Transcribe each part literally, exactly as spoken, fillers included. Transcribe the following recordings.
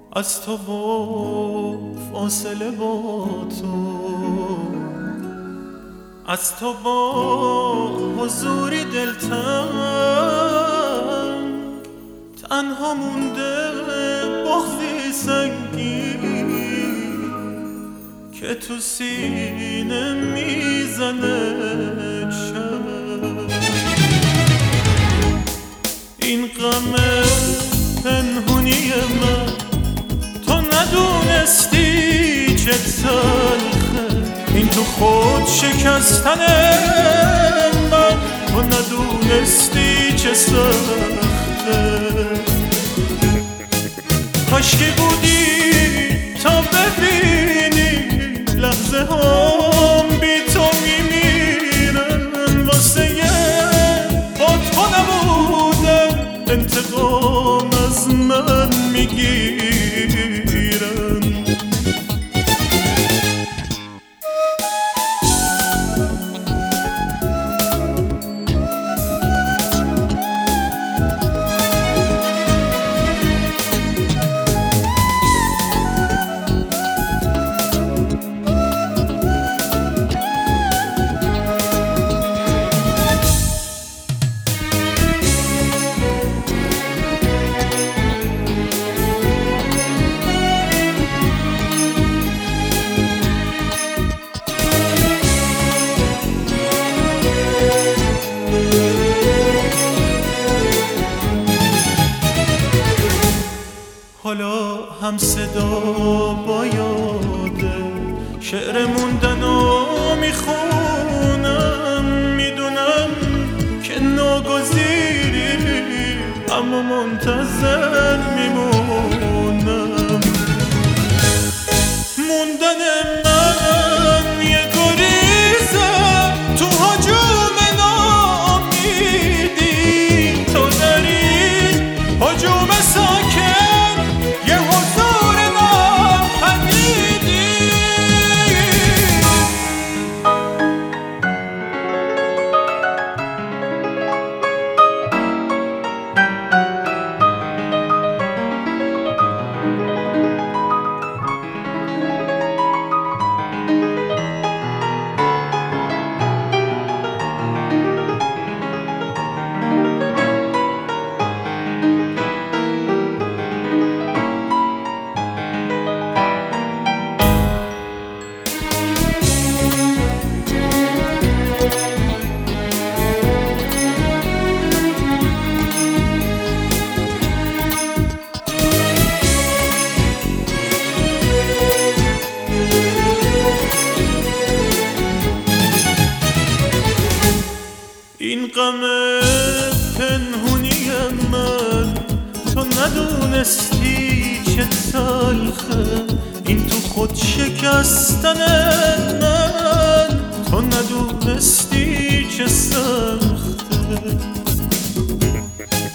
از تو و فاصله با تو، از تو با حضوری دلتنگ، تنها مونده بغضی سنگین که تو سینه میزنه شب. این غم پنهونی من تو ندونستی چه تلخه، این تو خود شکستن من تو ندونستی چه سخته. کاشکی بودی تا ببینی لحظه هم بی تو میمیرن، واسه یه با تو نبودن انتقام از من میگیرن. حالا هم صدا با یاده شعر موندنو میخونم، میدونم که ناگزیری اما منتظر میمونم. موندن من یه گریزه تو هجوم ناامیدی، تو در این هجوم ساکن این غم پنهونی من تو ندونستی چه تلخه، این تو خود شکستن من تو ندونستی چه سخته.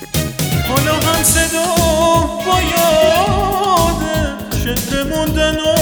حالا هم صدا با یاده شعر موندن